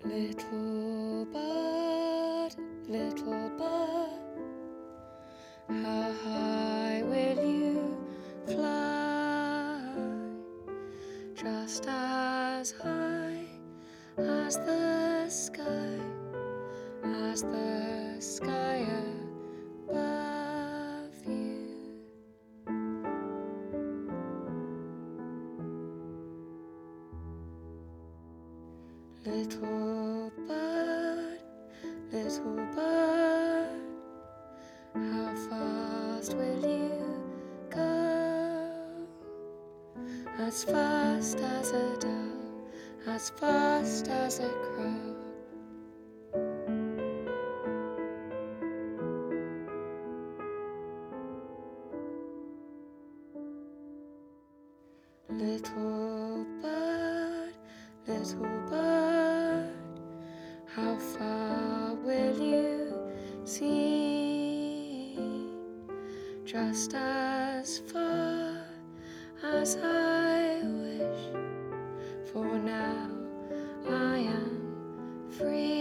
Little bird, how high will you fly? Just as high as the sky above you. Little bird, how fast will you go? As fast as a dove, as fast as a crow. Little bird, how far will you see? Just as far as I wish, for now I am free.